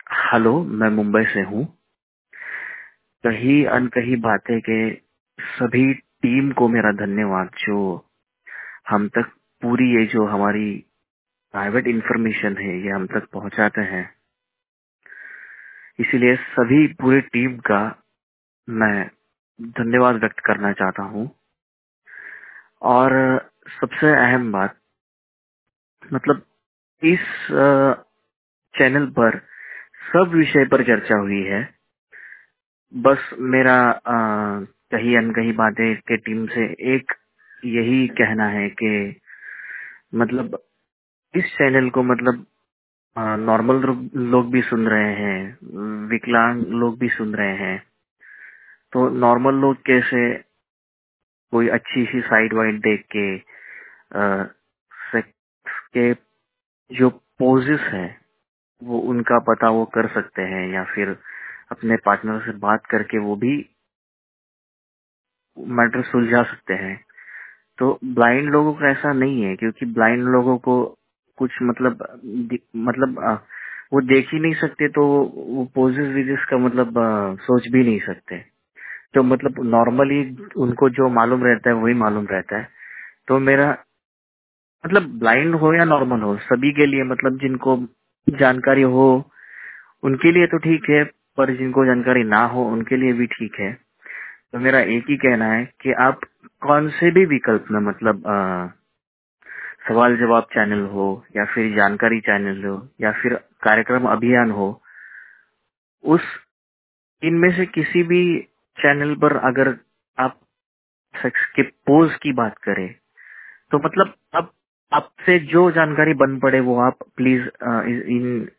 Hello, मैं मुंबई से हूँ। कहीं अनकही बातें के सभी टीम को मेरा धन्यवाद, जो हम तक पूरी ये जो हमारी प्राइवेट इंफॉर्मेशन है ये हम तक पहुंचाते हैं। इसीलिए सभी पूरी टीम का मैं धन्यवाद व्यक्त करना चाहता हूँ। और सबसे अहम बात, मतलब इस चैनल पर सब विषय पर चर्चा हुई है। बस मेरा कहीं अनकही बातें के टीम से एक यही कहना है कि मतलब इस चैनल को मतलब नॉर्मल लोग भी सुन रहे हैं, विकलांग लोग भी सुन रहे हैं। तो नॉर्मल लोग कैसे कोई अच्छी सी साइड वाइड देख के सेक्स के जो पोजेस है वो उनका पता वो कर सकते हैं, या फिर अपने पार्टनर से बात करके वो भी मैटर सुलझा सकते हैं। तो ब्लाइंड लोगों का ऐसा नहीं है, क्योंकि ब्लाइंड लोगों को कुछ मतलब वो देख ही नहीं सकते, तो वो पोजेस विजेस का मतलब सोच भी नहीं सकते। तो मतलब नॉर्मली उनको जो मालूम रहता है वही मालूम रहता है। तो मेरा मतलब ब्लाइंड हो या नॉर्मल हो, सभी के लिए मतलब जिनको जानकारी हो उनके लिए तो ठीक है, पर जिनको जानकारी ना हो उनके लिए भी ठीक है। तो मेरा एक ही कहना है कि आप कौन से भी विकल्प में मतलब सवाल जवाब चैनल हो, या फिर जानकारी चैनल हो, या फिर कार्यक्रम अभियान हो, उस इनमें से किसी भी चैनल पर अगर आप सेक्स के पोज की बात करें, तो मतलब अब आपसे जो जानकारी बन पड़े वो आप प्लीज